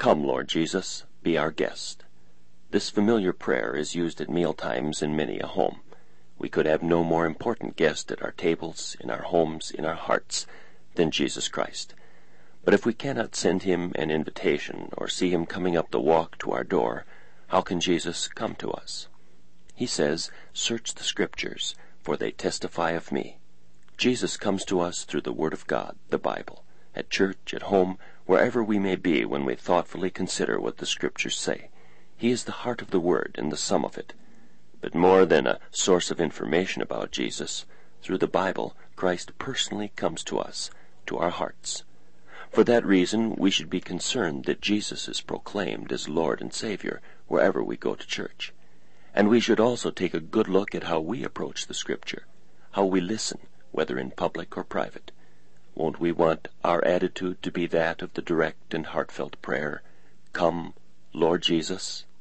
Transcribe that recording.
Come, Lord Jesus, be our guest. This familiar prayer is used at mealtimes in many a home. We could have no more important guest at our tables, in our homes, in our hearts, than Jesus Christ. But if we cannot send him an invitation or see him coming up the walk to our door, how can Jesus come to us? He says, "Search the Scriptures, for they testify of me." Jesus comes to us through the Word of God, the Bible, at church, at home, wherever we may be when we thoughtfully consider what the Scriptures say. He is the heart of the Word and the sum of it. But more than a source of information about Jesus, through the Bible, Christ personally comes to us, to our hearts. For that reason, we should be concerned that Jesus is proclaimed as Lord and Savior wherever we go to church. And we should also take a good look at how we approach the Scripture, how we listen, whether in public or private. Won't we want our attitude to be that of the direct and heartfelt prayer, "Come, Lord Jesus"?